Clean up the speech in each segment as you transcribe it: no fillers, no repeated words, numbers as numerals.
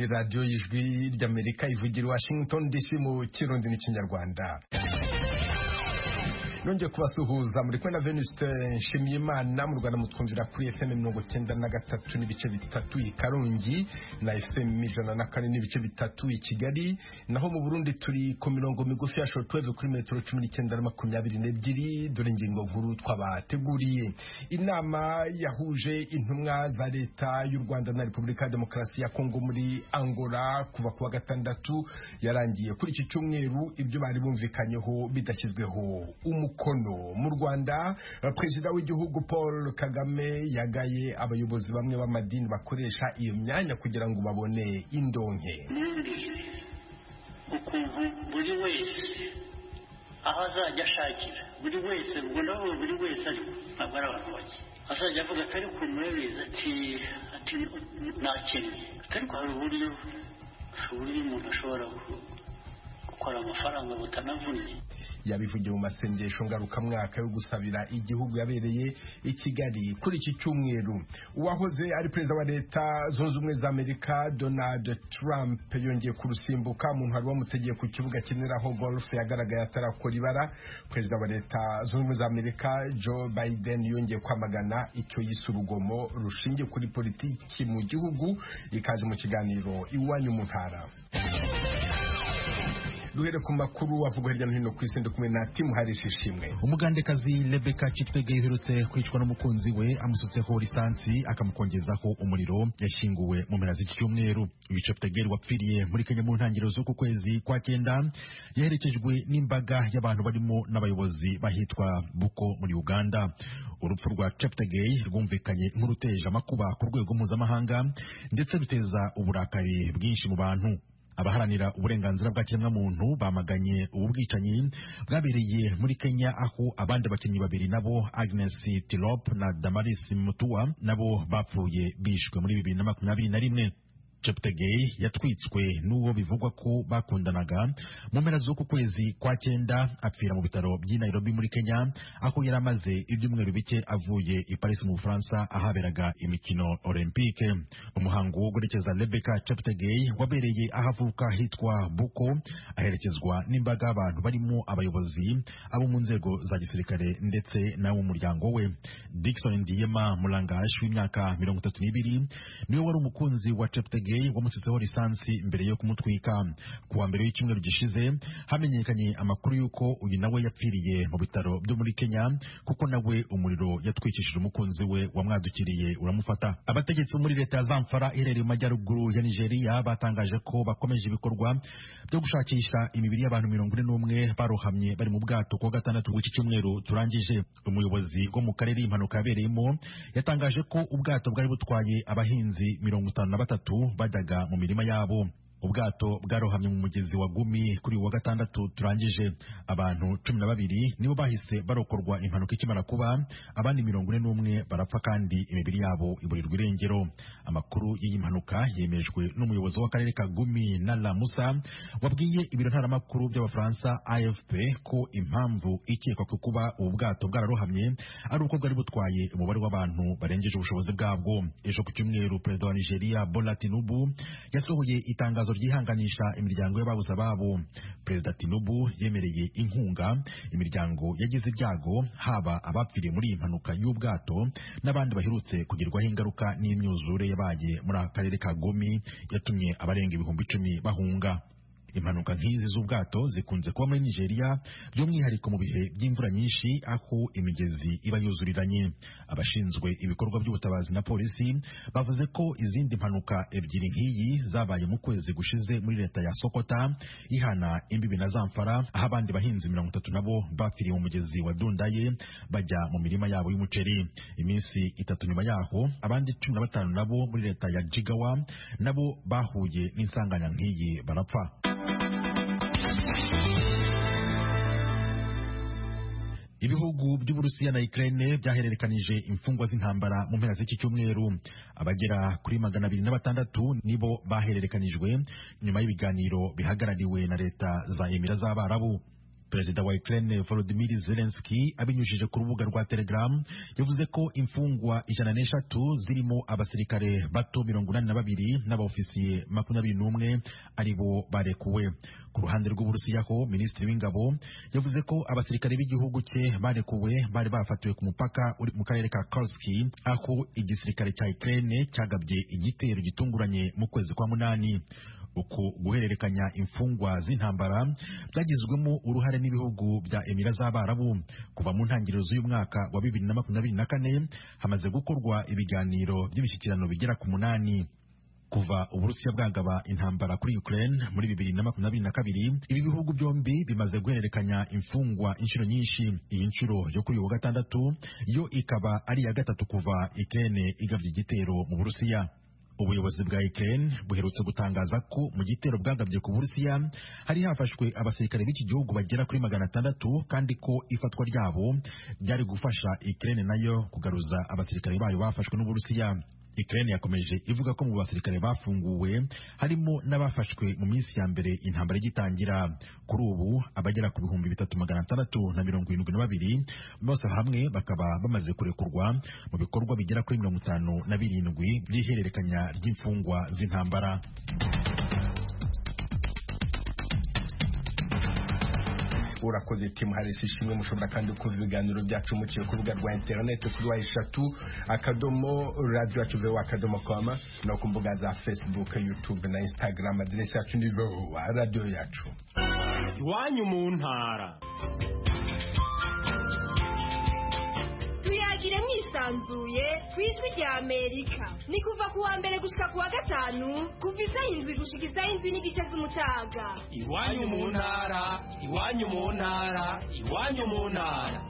radiyo y'ijwi ry'Amerika ivugira i Washington DC mu Kirundi n'Ikinyarwanda. Nongeye kubasuhuza muri kumwe na Venuste Nshimiyimana mu Rwanda mutwumvira kuri FM 93 n'ibice bitatu i Karongi na FM 104 n'ibice bitatu i Kigali, naho mu Burundi turi ku mirongo migufi ya shortwave kuri metero 19-22. Dore ingingo nkuru twabateguriye. Inama yahuje intumwa za leta y'u Rwanda na Repubulika ya Demokarasi ya Kongo muri Angola kuva kuwa gatandatu yarangiye kuri iki cyumweru, ibyo bari bumvikanyeho bidashyizweho umukono. Mu Rwanda Perezida w'igihugu Paul Kagame yagaye abayobozi bamwe b'amadini bakoresha iyo myanya kugira ngo babone indonke. Ukuntu buri wese aho azajya ashakira, buri wese ubwo buri wese ariko ntabwo ari abantu bake azajya avuga atari kumureza ati nakennye, ariko hari uburyo umuntu ashobora gukora amafaranga butanavunnye. Yabivugiye mu masengesho ngarukamwaka yo gusabira igihugu yabereye i Kigali kuri iki cyumweru. Uwahoze ari perezida wa leta zunze ubumwe za Amerika Donald Trump yongeye kurusimbuka mu ntwaro bamutegeye ku kibuga kiniraho golf yagaragaye atarakora ibara. Perezida wa leta zunze ubumwe za Amerika Joe Biden yongeye kwamagana icyo yise urugomo rushingiye kuri politiki mu gihugu. Ikaze mu kiganiro Iwanyu mu Ntara. Duhere ku makuru avugwa hirya no hino ku isi, kumwe na Tim Harishishimwe. Umugandekazi Rebecca Cheptegei uherutse kwicwa n'umukunzi we amusutseho lisansi akamukongezaho umuriro yashinguwe mu mpera z'iki cyumweru. Uyu Cheptegei wapfiriye muri Kenya mu ntangiriro z'uku kwezi kwa cyenda yaherekejwe n'imbaga y'abantu barimo n'abayobozi bahitwa Buko muri Uganda. Urupfu rwa Cheptegei rwumvikanye nk'uruteje amakuba ku rwego mpuzamahanga ndetse ruteza uburakari bwinshi mu bantu. Abaharanira uburenganzira bwa kiremwamuntu bamaganye ubu bwicanyi bwabereye muri Kenya, aho abandi bakinnyi babiri nabo Agnes Tirop na Damaris Mutua nabo bapfuye bishwe muri 2021. Cheptegei yatwitswe n'uwo bivugwa ko bakundanaga mu mpera z'uku kwezi kwa cyenda, apfira mu bitaro by'i Nairobi muri Kenya, aho yari amaze ibyumweru bike avuye i Paris mu Bufaransa ahaberaga imikino Olympique. Umuhango wo guherekeza Rebecca Cheptegei wabereye ahavuka hitwa Buko, aherekezwa n'imbaga y'abantu barimo abayobozi abo mu nzego za gisirikare ndetse n'abo mu muryango we. Dickson Ndiyema Mulangash w'imyaka 32 niwe wari umukunzi wa Cheptegei wamusutseho lisansi mbere yo kumutwika. Kuwa mbere y'icyumweru gishize hamenyekanye amakuru y'uko uyu nawe yapfiriye mu bitaro byo muri Kenya kuko nawe umuriro yatwikishije umukunzi we wamwadukiriye uramufata. Abategetsi muri leta ya Zamfara iherereye mu majyaruguru ya Nigeria batangaje ko bakomeje ibikorwa byo gushakisha imibiri y'abantu 41 barohamye bari mu bwato kuwa gatandatu w'iki cyumweru turangije. Umuyobozi wo mu karere impanuka yabereyemo yatangaje ko ubwato bwari butwaye abahinzi 53 bajyaga mu mirima yabo. Ubwato bwarohamye mu mugezi wa Gumi kuri wa gatandatu turangije. Abantu 12 nibo bahise barokorwa impanuka ikimara kuba, abandi 41 barapfa kandi imibiri yabo iburirwa irengero. Amakuru y'iyi mpanuka yemejwe n'umuyobozi w'akarere ka Gumi Nala Musa wabwiye ibiro ntaramakuru by'Abafaransa AFP ko impamvu ikekwa ko kuba ubu bwato bwararohamye ari uko bwari butwaye umubare w'abantu barengeje ubushobozi bwabwo. Ejo ku cyumweru Perezida wa Nigeria Bola Tinubu yasohoye itangazo ryihanganisha imiryango y'ababuze ababo. Perezida Tinubu yemereye inkunga imiryango yagize ibyago, haba abapfiriye muri iyi mpanuka y'ubwato n'abandi baherutse kugirwaho ingaruka n'imyuzure yabaye muri akarere ka Gumi yatumye abarenga 10,000 bahunga. Impanuka nk'izi z'ubwato zikunze kuba muri Nigeria, by'umwihariko mu bihe by'imvura nyinshi aho imigezi iba yuzuriranye. Abashinzwe ibikorwa by'ubutabazi na polisi bavuze ko izindi mpanuka ebyiri nk'iyi zabaye mu kwezi gushize muri leta ya Sokota ihana imbibi na Zamfara, aho abandi bahinzi 30 nabo bapfiriye mu mugezi wa Dundaye bajya mu mirima yabo y'umuceri. Iminsi 3 nyuma yaho abandi 15 nabo muri leta ya Jigawa nabo bahuye n'insanganya nk'iyi barapfa. Ibihugu by'Uburusiya na Ukraine byahererekanije imfungwa z'intambara mu mpera z'iki cyumweru. Abagera kuri 226 nibo bahererekanijwe nyuma y'ibiganiro bihagarariwe na leta za Emira z'Abarabu. Perezida wa Ukraine Volodymyr Zelensky abinyujije ku rubuga rwa Telegram yavuze ko imfungwa 103 zirimo abasirikare bato 82 n'abaofisiye 21 aribo barekuwe. Ku ruhande rw'Uburusiya ho Minisitiri w'Ingabo yavuze ko abasirikare b'igihugu cye barekuwe bari bafatiwe ku mupaka uri mu karere ka Kursk, aho igisirikare cya Ukraine cyagabye igitero gitunguranye mu kwezi kwa munani. Uku guhererekanya imfungwa z'intambara byagizwemo uruhare n'ibihugu bya Emira z'Abarabu. Kuva mu ntangiriro z'uyu mwaka wa 2024 hamaze gukorwa ibiganiro by'imishyikirano bigera ku 8. Kuva Uburusiya bwagaba intambara kuri Ukraine muri 2022, ibi bihugu byombi bimaze guhererekanya imfungwa inshuro nyinshi. Iyi nshuro yo kuri uyu wa gatandatu yo ikaba ari iya gatatu kuva Ukraine igabye igitero mu Burusiya. Ubuyobozi bwa Ukraine buherutse gutangaza ko mu gitero bwagabye ku Burusiya hari hafashwe abasirikare b'iki gihugu bagera kuri 600, kandi ko ifatwa ryabo ryari gufasha Ukraine nayo kugaruza abasirikare bayo bafashwe n'Uburusiya. Ukraine yakomeje ivuga ko mu basirikare bafunguwe harimo n'abafashwe mu minsi ya mbere intambara igitangira. Kuri ubu abagera ku 3672 bose hamwe bakaba bamaze kurekurwa mu bikorwa bigera kuri 57 by'ihererekanya ry'imfungwa z'intambara. Urakoze Tim Harris, ishimwe. Mushobora kandi kumva ibiganiro byacu muciye ku rubuga rwa internet kuri wa3.radio.com no ku mbuga za Facebook, YouTube na Instagram. Adresse yacu ni radio yacu. Iwanyu mu ntara. Tuyagire mwisanzuye kwijwi rya Amerika. Ni kuva ku wa mbere gushika ku wa gatanu kuva isaha 7 gushika isaha 7 n'igice z'umutaga. Iwanyu mu ntara, iwanyu mu ntara, iwanyu mu ntara.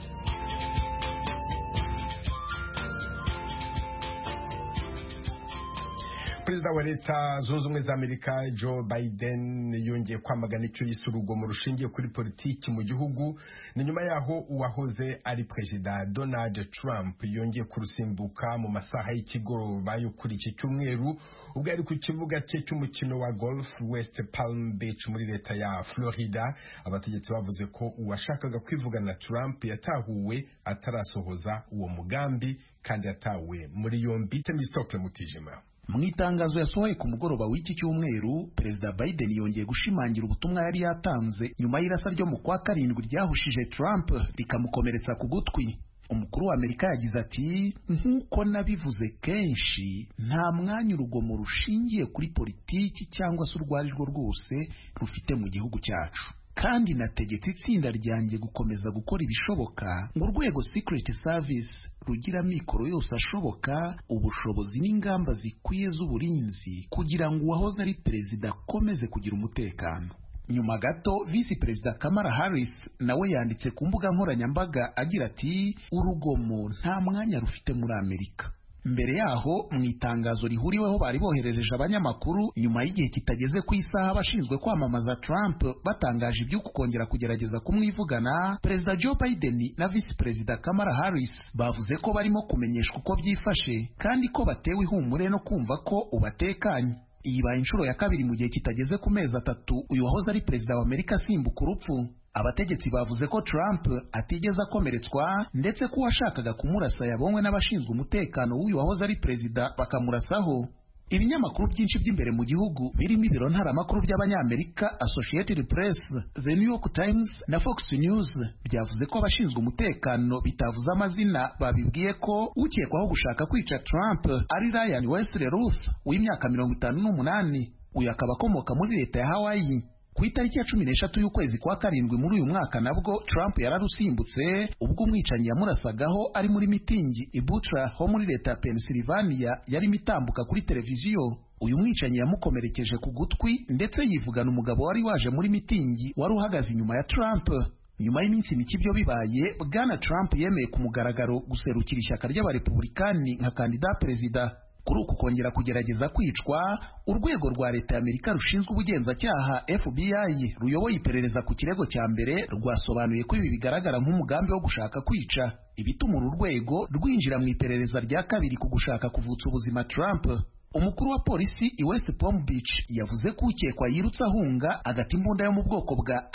Perezida wa Leta Zunze Ubumwe za Amerika Joe Biden yongeye kwamagana icyo yise urugomo rushingiye kuri politiki mu gihugu. Ni nyuma yaho uwahoze ari Perezida Donald Trump yongeye kurusimbuka mu masaha y'ikigoroba yo kuri iki cyumweru ubwo ari ku kibuga cye cy'umukino wa golf West Palm Beach muri leta ya Florida. Abategetsi bavuze ko uwashakaga kwivugana Trump yatahuwe atarasohoza uwo mugambi kandi yatawe muri yombi. Temistokle Mutijima. Mu itangazo yasohoye ku mugoroba w'iki cyumweru, Perezida Biden yongeye gushimangira ubutumwa yari yatanze nyuma y'irasa ryo mu kwa karindwi ryahushije Trump rikamukomeretsa ku gutwi. Umukuru wa Amerika yagize ati, nk'uko nabivuze kenshi, nta mwanya urugomo rushingiye kuri politiki cyangwa se urwo ari rwo rwose rufite mu gihugu cyacu. Kandi nategetse itsinda ryanjye gukomeza gukora ibishoboka ngo urwego Secret Service rugira mikoro yose ashoboka, ubushobozi n'ingamba zikwiye z'uburinzi kugira ngo uwahoze ari perezida akomeze kugira umutekano. Nyuma gato Vice Perezida Kamala Harris nawe yanditse ku mbuga nkoranyambaga agira ati, urugomo nta mwanya rufite muri Amerika. Mbere yaho mu itangazo rihuriweho bari boherereje abanyamakuru nyuma y'igihe kitageze ku isaha abashinzwe kwamamaza Trump batangaje iby'uko kongera kugerageza kumwivugana, Perezida Joe Biden na Vice Perezida Kamala Harris bavuze ko barimo kumenyeshwa uko byifashe kandi ko batewe ihumure no kumva ko ubatekanye. Iyi baye inshuro ya kabiri mu gihe kitageze ku mezi 3 uyu wahoze ari perezida wa Amerika asimbuka urupfu. Abategetsi bavuze ko Trump atigeze akomeretswa ndetse ko uwashakaga kumurasa yabonywe n'abashinzwe umutekano w'uyu wahoze ari perezida bakamurasaho. Ibinyamakuru byinshi by'imbere mu gihugu birimo ibiro ntaramakuru by'abanyamerika Associated Press, The New York Times na Fox News byavuze ko abashinzwe umutekano bitavuze amazina babibwiye ko ukekwaho gushaka kwica Trump ari Ryan Wesley-Ruth w'imyaka 58. Uyu akaba akomoka muri leta ya Hawaii. Ku itariki ya 13 y'ukwezi kwa karindwi muri uyu mwaka nabwo Trump yararusimbutse ubwo umwicanyi yamurasagaho ari muri mitingi i Butler ho muri leta ya Pennsylvania yari mitambuka kuri televiziyo. Uyu mwicanyi yamukomerekeje ku gutwi ndetse yivugana umugabo wari waje muri mitingi wari uhagaze inyuma ya Trump. Nyuma y'iminsi mike ibyo bibaye, Bwana Trump yemeye ku mugaragaro guserukira ishyaka ry'abarepublikani nka kandida perezida. Kuri uku kongera kugerageza kwicwa, urwego rwa leta ya Amerika rushinzwe ubugenzacyaha FBI ruyoboye iperereza ku kirego cya mbere rwasobanuye ko ibi bigaragara nk'umugambi wo gushaka kwica, ibituma uru rwego rwinjira mu iperereza rya kabiri ku gushaka kuvutsa ubuzima Trump. umukuru wa polisi i West Palm Beach yavuze ko ukekwa yirutse ahunga agata imbunda yo mu bwoko bwa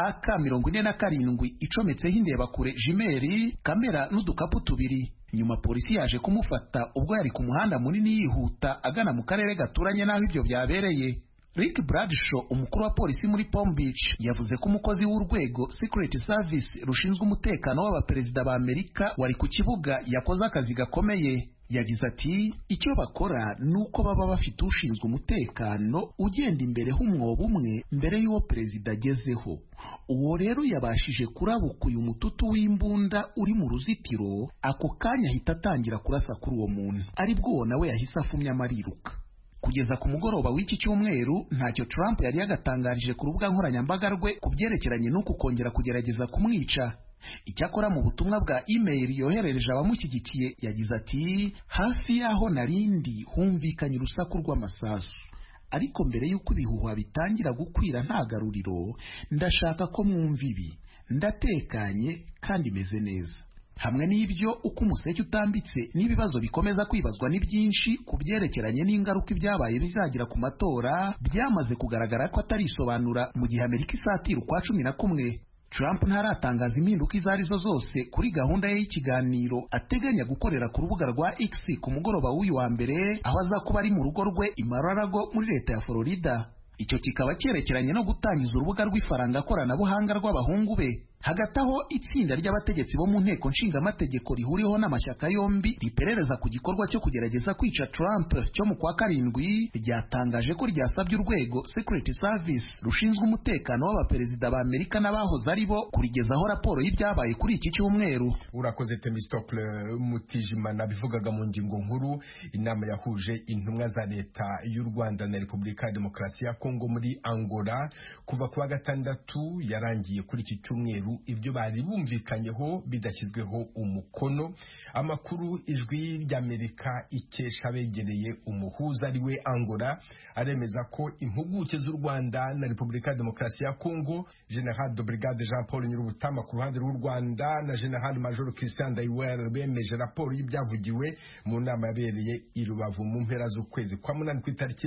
AK-47 icometseho indebakure jimeri, kamera n'udukapu tubiri. Nyuma polisi yaje kumufata ubwo yari ku muhanda munini yihuta agana mu karere gaturanye n'aho ibyo byabereye. Rick Bradshaw, umukuru wa polisi muri Palm Beach, yavuze ko umukozi w'urwego Secret Service rushinzwe umutekano w'abaperezida ba Amerika wari ku kibuga yakoze akazi gakomeye. Yagize ati, icyo bakora nuko baba bafite ushinzwe umutekano ugenda imbere h'umwobo umwe mbere y'uwo perezida agezeho. Uwo rero yabashije kurabuka uyu mututu w'imbunda uri mu ruzitiro, ako kanya ahita atangira kurasa kuri uwo muntu, aribwo uwo nawe yahise afumya amariruka. Kugeza ku mugoroba w'iki cyumweru ntacyo Trump yari yagatangarije ku rubuga nkoranyambaga rwe ku byerekeranye n'uku kongera kugerageza kumwica. Icyakora mu butumwa bwa email yoherereje abamushyigikiye yagize ati, hafi y'aho narindi humvikanye urusaku rw'amasasu, ariko mbere y'uko ibihuha bitangira gukwira nta garuriro, ndashaka ko mwumva ibi, ndatekanye kandi meze neza. Hamwe n'ibyo, uko umuseke utambitse n'ibibazo bikomeza kwibazwa ni byinshi ku byerekeranye n'ingaruka ibyabaye bizagira ku matora, byamaze kugaragara ko atarisobanura mu gihe Amerika isatira ukwa 11. Trump ntaratangaza impinduka izo arizo zose kuri gahunda ye y'ikiganiro ateganya gukorera ku rubuga rwa X ku mugoroba w'uyu wa mbere, aho azakuba ari mu rugo rwe i Mar-a-Lago muri leta ya Florida. Icyo kikaba cyerekeranye no gutangiza urubuga rw'ifaranga koranabuhanga rw'abahungu be. Hagati aho itsinda ry'abategetsi bo mu nteko nshingamategeko rihuriweho n'amashyaka yombi riperereza ku gikorwa cyo kugerageza kwica Trump cyo mu kwa 7 ryatangaje ko ryasabye urwego Secret Service rushinzwe umutekano w'abaperezida ba Amerika n'abahoze ari bo kurigezaho raporo y'ibyabaye kuri iki cyumweru. Urakoze Themistocle Mutijimana. Bivugaga mu ngingo nkuru, inama yahuje intumwa za leta y'u Rwanda na Repubulika ya Demokarasi ya Kongo muri Angola kuva ku wa 6 yarangiye kuri iki cyumweru, ibyo bari bumvikanyeho bidashyizweho umukono. Amakuru ijwi ry'Amerika ikesha begereye umuhuza ari we Angola aremeza ko impuguke z'u Rwanda na Repubulika ya Demokarasi ya Kongo, General de Brigade Jean Paul Nyirubutama ku ruhande rw'u Rwanda na General Major Christian Ndaiwel bemeje raporo y'ibyavugiwe mu nama yabereye i Rubavu mu mpera z'ukwezi kwa 8 ku itariki ya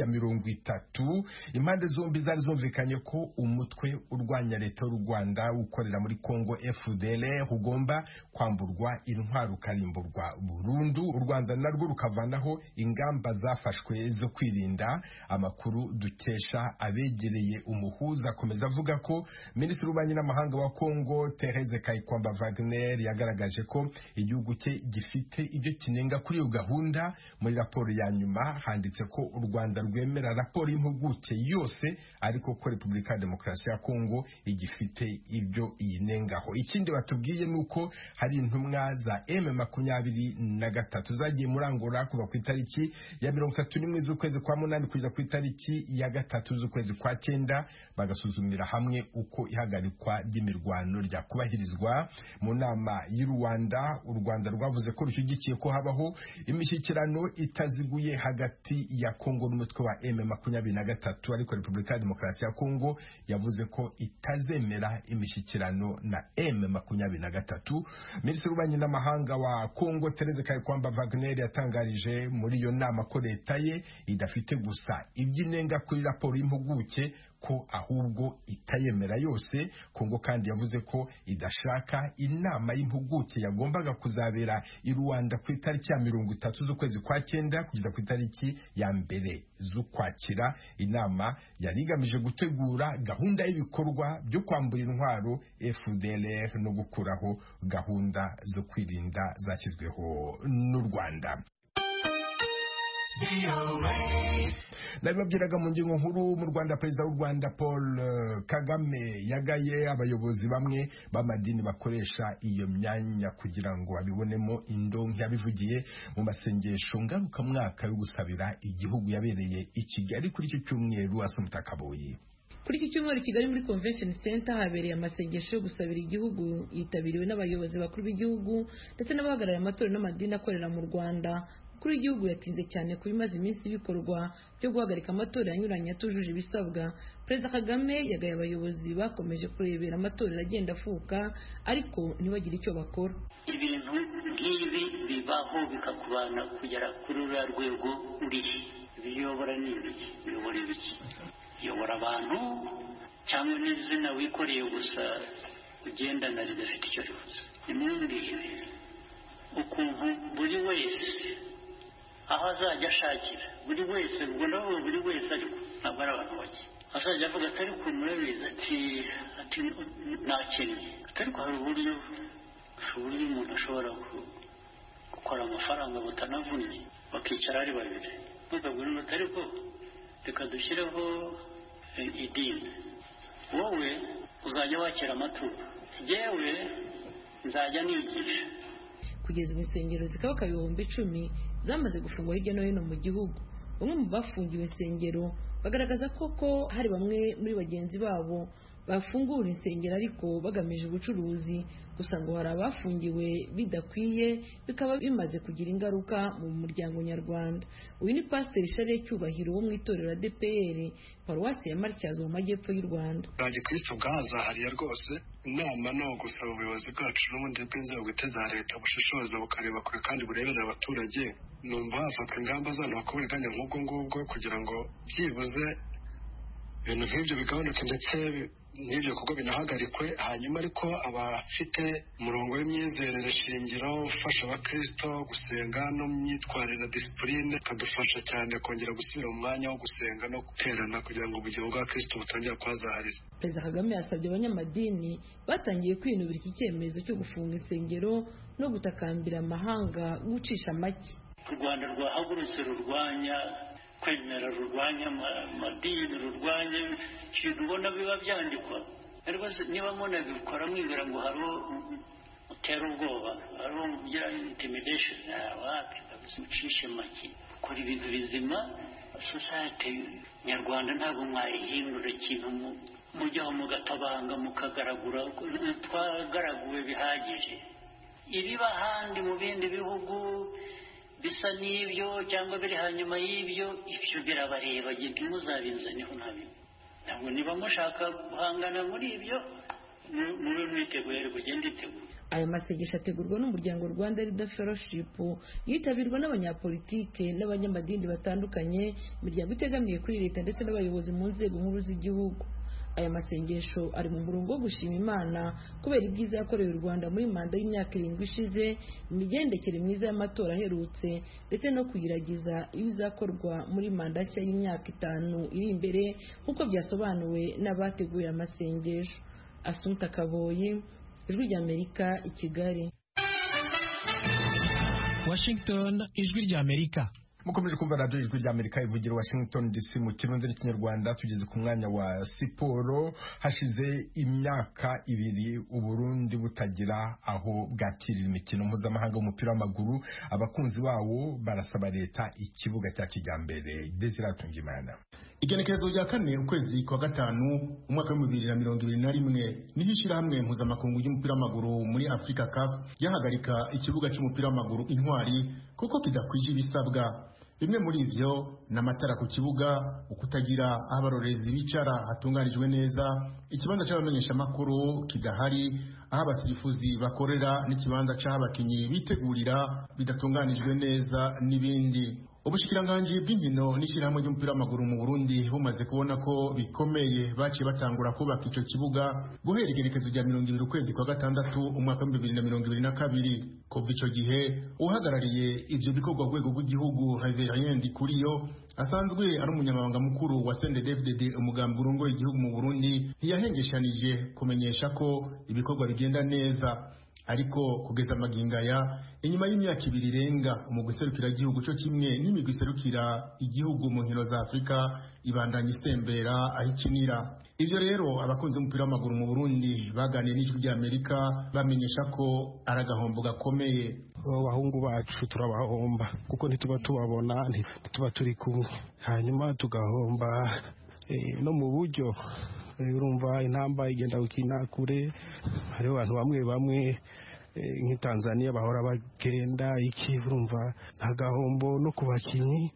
30. Impande zombi zari zumvikanye ko umutwe urwanya leta y'u Rwanda ukorera muri Kongo FDLR ugomba kwamburwa intwaro ukarimburwa burundu, u Rwanda narwo rukavanaho ingamba zafashwe zo kwirinda. Amakuru dukesha abegereye umuhuza akomeza avuga ko Minisitiri w'Ububanyi n'Amahanga wa Kongo Therese Kayikwamba Wagner yagaragaje ko igihugu cye gifite ibyo kinenga kuri iyo gahunda. Muri raporo ya nyuma handitse ko u Rwanda rwemera raporo y'impuguke yose, ariko ko Repubulika ya Demokarasi ya Kongo igifite ibyo yinengaho. Ikindi batubwiye nuko hari intumwa za M23 zagiye muri Angola kuva ku itariki ya 31 z'ukwezi kwa 8 kugeza ku itariki ya 3 z'ukwezi kwa 9 bagasuzumira hamwe uko ihagarikwa ry'imirwano ryakubahirizwa. Mu nama y'u Rwanda, u Rwanda rwavuze ko rushyigikiye ko habaho imishyikirano itaziguye hagati ya Kongo n'umutwe wa M23, ariko Repubulika ya Demokarasi ya Kongo yavuze ko itazemera imishyikirano na M23. Minisitiri w'Ububanyi n'Amahanga wa Kongo Therese Kayikwamba Wagner yatangarije muri iyo nama ko leta ye idafite gusa ibyinenga kuri raporo y'impuguke, ko ahubwo itayemera yose. Kongo kandi yavuze ko idashaka inama y'impuguke yagombaga kuzabera i Rwanda ku itariki ya 30 z'ukwezi kwa 9 kugeza ku itariki ya 2 z'Ukwakira. Inama yari igamije gutegura gahunda y'ibikorwa byo kwambura intwaro FDLR no gukuraho gahunda zo kwirinda zashyizweho n'u Rwanda. Nabibabwiraga mu ngingo nkuru, mu Rwanda Perezida w'u Rwanda Paul Kagame yagaye abayobozi bamwe b'amadini bakoresha iyo myanya kugira ngo abibonemo indonke. Yabivugiye mu masengesho ngarukamwaka yo gusabira igihugu yabereye i Kigali kuri icyo cyumweru. Asumutakaboye. Kuri iki cyumweru Kigali muri Convention Center habereye amasengesho yo gusabira igihugu yitabiriwe n'abayobozi bakuru b'igihugu ndetse n'abahagarariye amatorero n'amadini akorera mu Rwanda. Kuri igihugu yatinze cyane ku bimaze iminsi bikorwa byo guhagarika amatorero anyuranye atujuje ibisabwa. Perezida Kagame yagaye abayobozi bakomeje kurebera amatorero agenda afuka ariko ntibagire icyo bakora. Ibintu nk'ibi bibaho bikakubana kugera kuri uriya rwego urihe. ibiyobora ni ibiki, biyobora ibiki, biyobora abantu cyangwa n'izina wikoreye gusa ugendana ridafite icyo rivuze. Nimwumvire ukuntu buri wese aho azajya ashakira, buri wese, ubwo ndavuga buri wese ariko ntabwo ari abantu bake, azajya avuga atari ku murabizi ati nakennye, ariko hari uburyo umuntu ashobora gukora amafaranga butanavunnye, bakicara ari babiri bakabwira ngo ariko reka dushyireho idini, wowe uzajya wakira amaturo, yewe nzajya nigisha. Kugeza insengero zikabaka ibihumbi 10 zamaze gufungwa hirya no hino mu gihugu. Bamwe mu bafungiwe insengero bagaragaza ko hari bamwe muri bagenzi babo bafungura insengero ariko bagamije ubucuruzi, gusa ngo hari abafungiwe bidakwiye bikaba bimaze kugira ingaruka mu muryango nyarwanda. Uyu ni Pasiteri Charles Cyubahiro wo mu itorero ADPR Paruwasi ya Matyazo mu majyepfo y'u Rwanda. Kristo bwazahariye rwose, inama no gusaba ubuyobozi bwacu n'ubundi bw'inzego za leta bushishoza bukareba kure kandi bureberera abaturage, numva hafatwa ingamba z'abantu bakora uburiganya nk'ubwo ngubwo kugira ngo byibuze ibintu nk'ibyo bigabanuke ndetse n'ibyo kuko binahagarikwe. Hanyuma ariko abafite umurongo w'imyizerere shingiro ufasha abakristo gusenga no myitwarire na disipurine kadufasha cyane kongera gusubira mu mwanya wo gusenga no guterana kugira ngo ubugingo bwa Kristo butongera kwazaharira. Perezida Kagame yasabye abanyamadini batangiye kwinubira iki cyemezo cyo gufunga insengero no gutakambira amahanga gucisha make. U Rwanda rwahagurutse rurwanya kwemera, rurwanya amadini, rurwanya ikintu ubona biba byandikwa, ariko niba munabikora mwibwira ngo hari utera ubwoba, hari ugira intimidation, wapi mucishe make, ukora ibintu bizima. Society nyarwanda ntabwo mwayihindura ikintu mujyaho mugatabanga mukagaragura, twagaraguwe bihagije. Ibiba ahandi mu bindi bihugu bisa n'ibyo cyangwa biri hanyuma y'ibyo, ibyo birabareba, giti muzabizaneho ntabwo niba mushaka guhangana muri ibyo mube mwiteguye, ariko ugende iteguye. Aya masengesho ategurwa n'umuryango Rwanda Leader Fellowship, yitabirwa n'abanyapolitike n'abanyamadini batandukanye, imiryango itegamiye kuri leta ndetse n'abayobozi mu nzego nkuru z'igihugu. Aya masengesho ari mu murongo wo gushima Imana kubera ibyiza yakorewe u Rwanda muri manda y'imyaka 7 ishize, imigendekere myiza y'amatora aherutse ndetse no kuyiragiza ibizakorwa muri manda nshya y'imyaka 5 iri imbere nk'uko byasobanuwe n'abateguye amasengesho. Assumpta Kaboyi, Ijwi ry'Amerika, i Kigali. Washington, Ijwi ry'Amerika. Mukomeje kumva radio Ijwi ry'Amerika ivugira Washington DC mu Kirundi n'Ikinyarwanda. Tugeze ku mwanya wa siporo. Hashize imyaka 2 Uburundi butagira aho bwakirira imikino mpuzamahanga w'umupira w'amaguru. Abakunzi bawo barasaba leta ikibuga cya kijyambere. Desire Tungimana. Igenekerezo rya 4 ukwezi kwa 5 umwaka wa 2021 niho ishyirahamwe mpuzamakungu y'umupira w'amaguru muri Africa CAF yahagarika ikibuga cy'umupira w'amaguru Intwari kuko kidakwije ibisabwa. Bimwe muri ivyo n'amatara ku kibuga, ukutagira aho abarorezi bicara hatunganijwe neza, ikibanza cy'abamenyesha makuru kidahari, aho abasifuzi bakorera n'ikibanza cy'abakinyi bitegurira bidatunganijwe neza n'ibindi. Ubushikiranganji bw'inkino n'ishyirahamwe ry'umupira w'amaguru mu Burundi bumaze kubona ko bikomeye, baciye batangura kubaka ico kibuga guhera igerekezo rya 20 ukwezi kwa 6 umwaka wa 2022. Kuva ico gihe uhagarariye ivyo bikorwa rwego rw'igihugu Reverien Ndikuriyo asanzwe ari umunyamabanga mukuru wa CNDD-FDD umugambi urongoye igihugu mu Burundi ntiyahengeshanije kumenyesha ko ibikorwa bigenda neza. Ariko kugeza magingaya inyuma y'imyaka 2 irenga umugwi serukira igihugu cyo kimwe n'imigwi serukira igihugu mu nkino za Afrika ibandanya isembera ahikinira. Ivyo rero abakunzi b'umupira w'amaguru mu Burundi baganiye n'Ijwi ry'Amerika bamenyesha ko aragahombo gakomeye. Abahungu bacu turabahomba kuko ntituba tubabona, ntituba turi kumwe, hanyuma tugahomba no mu buryo. Urumva intamba igenda gukina kure, hari abantu bamwe nk'i Tanzania bahora bagenda iki, urumva nta gahombo no ku bakinyi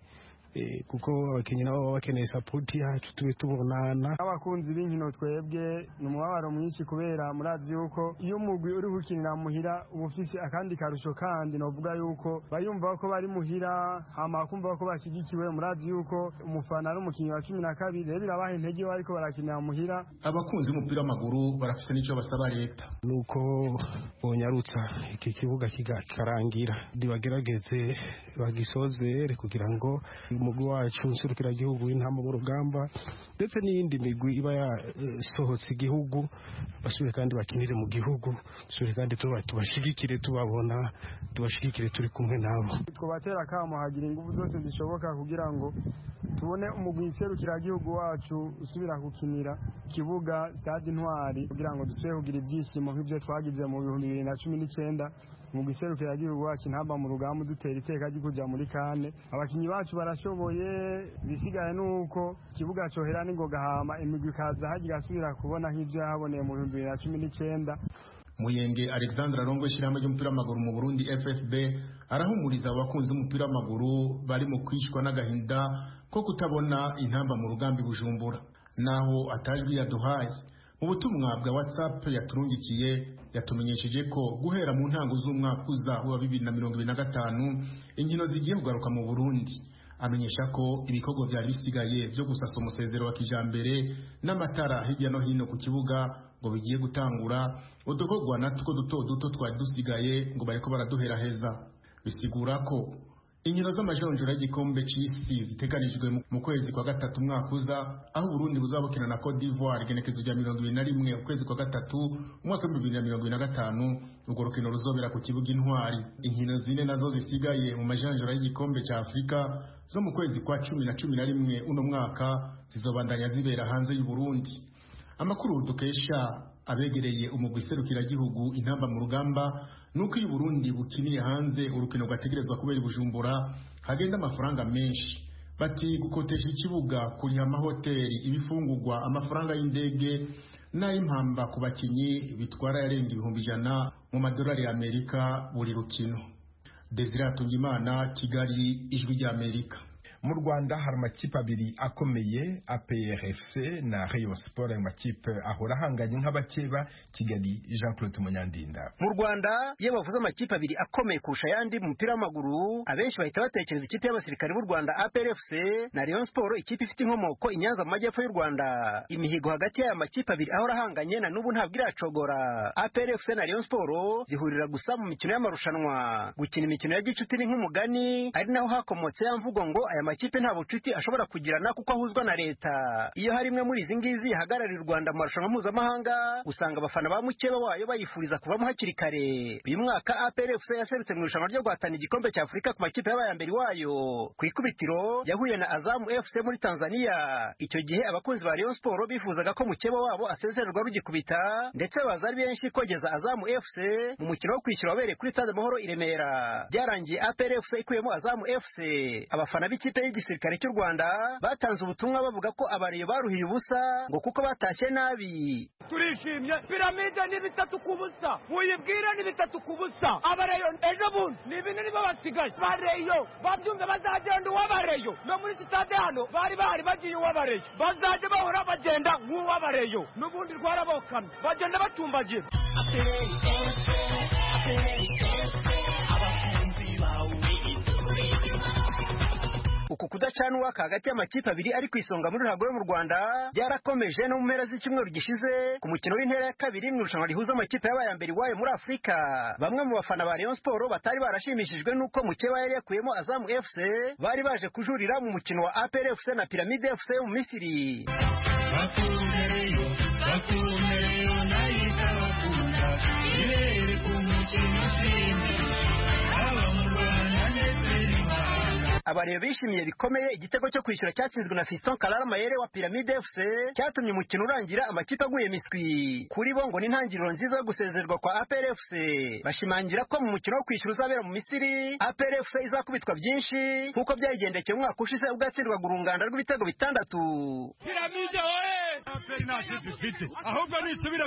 kuko abakinnyi nabo baba bakeneye sapoti yacu tube tubonana. Abakunzi b'inkino twebwe ni umubabaro mwinshi kubera murazi yuko iyo umugwi uri gukinira muhira uba ufise akandi karusho kandi novuga yuko bayumva ko bari muhira hama kumva ko bashyigikiwe. Murazi yuko umufana ari umukinnyi wa 12 rero birabaha intege bariko barakinira muhira. Abakunzi b'umupira w'amaguru barafise n'ico basaba leta nuko bonyarutsa iki kibuga kikarangira ndibagerageze bagisozere kugira ngo umugwi wacu nsurukira igihugu intamba mu rugamba ndetse n'iyindi migwi iba yasohotse igihugu basubire kandi bakinire mu gihugu, basubire kandi tubashigikire, tubabona tubashigikire turi kumwe nabo. Twobatera kamo hagira ingufu zose zishoboka kugira ngo tubone umugwi nserukira igihugu wacu usubira gukinira kibuga Stade Intwari kugira ngo dusubire kugira ibyishimo nk'ibyo twagize mu 2019 mu giserukira igihugu wacu ntamba mu rugamba dutera iteka ryo kuja muri kane. Abakinyi bacu barashoboye, bisigaye nuko kibuga cohera n'ingoga hama imigwi kaza hagira asubira kubona nk'ibyo yaboneye mu 2019. Muyenge Alexandre Arongo ishyirahamwe ry'umupira w'amaguru mu Burundi FFB arahumuriza abakunzi b'umupira w'amaguru bari mu kwishwa n'agahinda ko kutabona intamba mu rugambi Bujumbura naho atajwi yaduhaye. Mu butumwa bwa WhatsApp yaturungikiye yatumenyesheje ko guhera mu ntango z'umwaka uza wa 2025 inkino zigiye kugaruka mu Burundi. Amenyesha ko ibikorwa byari bisigaye byo gusasa umusezero wa kijambere n'amatara hirya no hino ku kibuga ngo bigiye gutangura, udukorwa natwo duto twari dusigaye ngo bariko baraduhera heza. Bisigura ko inkino z'amajonjora y'igikombe c'isi ziteganijwe mu kwezi kwa gatatu umwaka uza, aho Burundi buzabukina na Cote d'Ivoire igenekezo rya 21 ukwezi kwa gatatu umwaka wa 2025. Urwo rukino ruzobera ku kibuga Intwari. Inkino zine nazo zisigaye mu majonjora y'igikombe ca Afrika zo mu kwezi kwa 10 na 11 uno mwaka zizobandanya zibera hanze y'u Burundi. Amakuru dukesha abegereye umugwi serukira gihugu intamba mu rugamba nuko y'u Burundi bukiniye hanze urukino rwategerezwa kubera i Bujumbura hagenda amafaranga menshi. Bati gukotesha ikibuga, kuriha amahoteli, ibifungurwa, amafaranga y'indege n'ay'impamba ku bakinyi bitwara yarenga 100,000 mu madolari ya Amerika buri rukino. Desire Atungimana, Kigali, Ijwi rya Amerika. Mu Rwanda hari amakipe abiri akomeye, APRFC na Rayon Sport. Ayo makipe ahora ahanganye nk'abakeba. Kigali, Jean Claude Munyandinda. Mu Rwanda iyo bavuze amakipe abiri akomeye kurusha ayandi mu mupira w'amaguru, abenshi bahita batekereza ikipe y'abasirikare b'u Rwanda APRFC na Rayon Sport, ikipe ifite inkomoko i Nyanza mu majyepfo y'u Rwanda. Imihigo hagati y'aya makipe abiri ahora ahanganye na n'ubu ntabwo iracogora. APRFC na Rayon Sport zihurira gusa mu mikino y'amarushanwa. Gukina imikino ya gicuti ni nk'umugani, ari naho hakomotse ya mvugo ngo aya makipe nta bucuti ashobora kugirana kuko ahuzwa na leta. Iyo hari imwe muri izi ngizi ihagararira u Rwanda mu marushanwa mpuzamahanga, usanga abafana ba mukeba wayo bayifuriza kuvamo hakiri kare. Uyu mwaka APRFC yaserutse mu irushanwa ryo guhatana igikombe cya Afurika ku makipe y'abaye mbere wayo. Ku ikubitiro yahuye na Azam FC muri Tanzania. Icyo gihe abakunzi ba Rayon Sport bifuzaga ko mukeba wabo asezererwa rugikubita, ndetse baza ari benshi kogeza Azam FC mu mukino wo kwishyura wabereye kuri Stade Amahoro i Remera. Byarangiye APRFC ikuyemo Azam FC. Abafana b'ikipe y'igisirikare cy'u Rwanda batanze ubutumwa bavuga ko abariyo baruhiye ubusa ngo kuko batashye nabi. Turishimye, piramide ni 3 ku busa, uyibwira ni 3 ku busa. Abareyo ejo bundi ni binini babasigaye. Bareyo babyumve bazagenda uwabareyo no muri stade hano bari bagiye uwabareyo, bazaje bahora bagenda nk'uwabareyo n'ubundi rwarabokana bagenda batumbagira. Uku kudacanwa hagati y'amakipe abiri ari ku isonga muri ruhago yo mu Rwanda byarakomeje no mu mpera z'icyumweru gishize ku mukino w'intera ya kabiri mu irushanwa rihuza amakipe y'abaye mbere iwayo muri Afurika. Bamwe mu bafana ba Rayon Sport batari barashimishijwe nuko mukeba yari yakuyemo Azam FC bari baje kujurira mu mukino wa APRFC na Pyramide FC yo mu Misiri. Abareba bishimiye bikomeye igitego cyo kwishyura cyatsinzwe na Fiston Kalala Mayere wa Pyramide FC cyatumye umukino urangira amakipe aguye miswi. Kuri bo ngo ni intangiriro nziza yo gusezererwa kwa APRFC. Bashimangira ko mu mukino wo kwishyura uzabera mu Misiri APRFC izakubitwa byinshi nkuko byayigendekeye umwaka ushize ubwo yatsindwaga urunganda rw'ibitego 6. Pyramide oye! APR nta kipe ifite ahubwo nisubira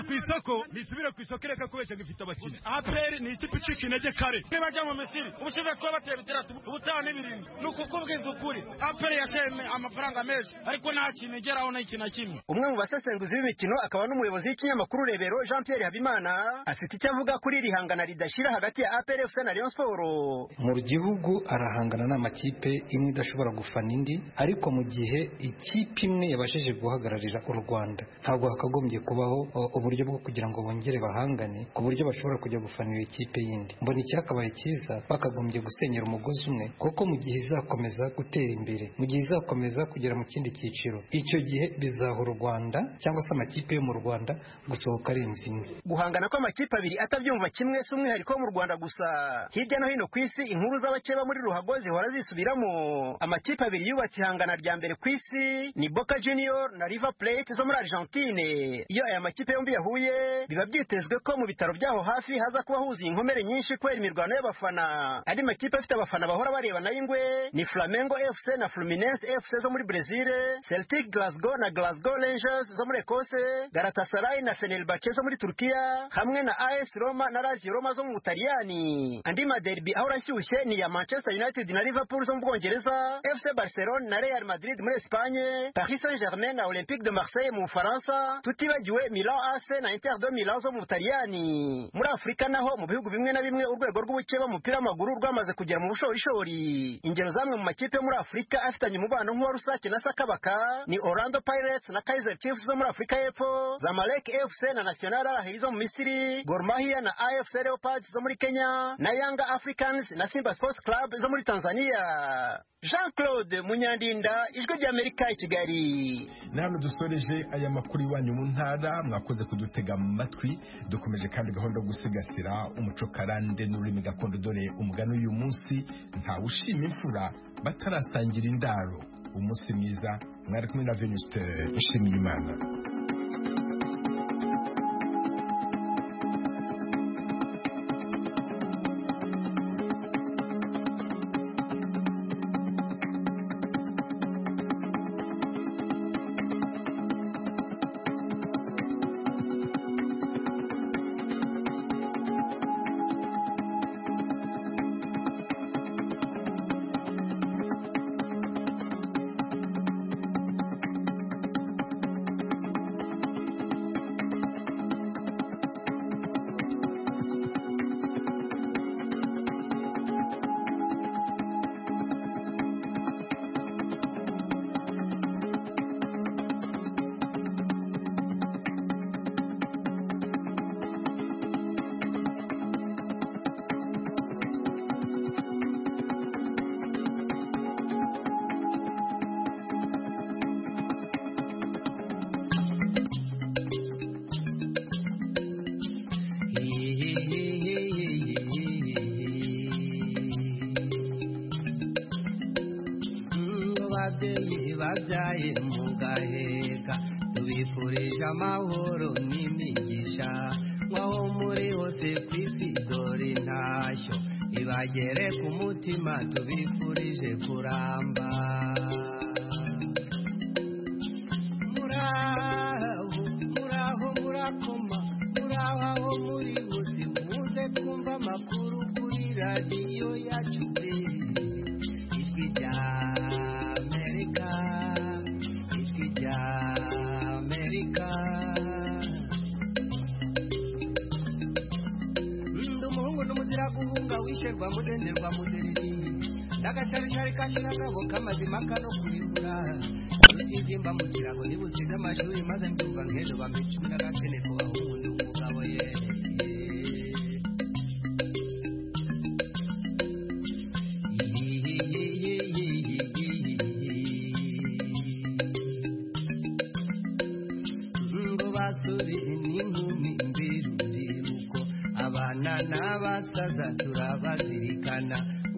ku isoko reka kubeshya ngifite abakinnyi. APR ni ikipe icika intege kare nibajya mu Misiri ubushize twabatera bitatu ubutaha n'ibirindwi nuko kubwiza ukuri APR yateme amafaranga menshi ariko nta kintu igeraho n'ikintu kimwe. Umwe mu basesenguzi b'imikino akaba n'umuyobozi w'ikinyamakuru Rebero Jean Pierre Habimana afite icyo avuga kuri iri hangana ridashira hagati ya APR FC na Rayon Sport. Mu gihugu arahangana n'amakipe imwe idashobora gufana indi, ariko mu gihe ikipe imwe yabashije guhagararira u Rwanda ntabwo hakagombye kubaho uburyo bwo kugira ngo bongere bahangane ku buryo bashobora kujya gufanira ikipe yindi. Mbona icyakabaye cyiza bakagombye gusenyera umugozi umwe, kuko mu gihe izakomeza gutera imbere, mu gihe izakomeza kugera mu kindi cyiciro, icyo gihe bizaha u Rwanda cyangwa se amakipe yo mu Rwanda gusohoka ari imwe. Guhangana kw'amakipe abiri atabyumva kimwe si umwihariko wo mu Rwanda gusa. Hirya no hino ku isi inkuru z'abakeba muri ruhago zihora zisubiramo. Amakipe abiri yubatse ihangana rya mbere ku isi ni Boca Junior na River Plate zo muri Argentine. Iyo aya makipe yombi yahuye biba byitezwe ko mu bitaro byaho hafi haza kuba huzuye inkomere nyinshi kubera imirwano y'abafana. Andi makipe afite abafana bahora bareba nayo ingwe ni Flamengo FC na Fluminense FC zo muri Brazil, Celtic Glasgow na Glasgow Rangers zo muri Ecosse, Galatasaray na Fenerbahce zo muri Turkiya, hamwe na AS Roma na Lazio Roma zo mu Butaliyani. Andi maderbi ahora ashyushye ni ya Manchester United na Liverpool zo mu Bwongereza, FC Barcelona na Real Madrid muri Espagne, Paris Saint-Germain na Olympique de Marseille mu Bufaransa, tutibagiwe Milan AC na Inter de Milan zo mu Butaliyani. Muri Afurika naho mu bihugu bimwe na bimwe urwego rw'ubukeba mu mupira w'amaguru rwamaze kugera mu bushorishori. Ingero zamwe mu makipe yo muri Afurika afitanye umubano nk'uwa Rusake na Sakabaka ni Orlando Pirates na Kaizer Chiefs zo muri Afurika y'Epfo, Zamalek FC na National Al Ahly zo mu Misiri, Gor Mahia na AFC Leopards zo muri Kenya, na Young Africans na Simba Sports Club zo muri Tanzania. Jean-Claude Munyandinda, Ijwi ry'Amerika i Kigali. Namwe dusoreje aya makuru iwanyu mu ntara, mwakoze kudutega amatwi. Dukomeje kandi gahunda yo gusigasira umuco karande n'ururimi gakondo, dore umugani uyu munsi ntawe ushima imfura batarasangira indaro. Umunsi mwiza, mwari kumwe na Venuste Nshimiyimana. babyaye mu gaheka tubifurije amahoro n'imigisha nk'aho muri hose ku isi dore intashyo ibagere ku mutima tubifurije kuramba. muraho murakoma muraho aho muri hose muze twumva amakuru kuri radiyo yacu Ijwi rya Amerika. Ndi umuhungu n'umuzira guhunga wisherwa mudenderwa mudereri n'agasharishari kashira akabo k'amazima kano kuribura utizimba mu kirago nibusiga amashuri maze mbyumva nk'ejo bamicumi n'agakene ku bahungu ndi umugabo ye. N'abasaza turabazirikana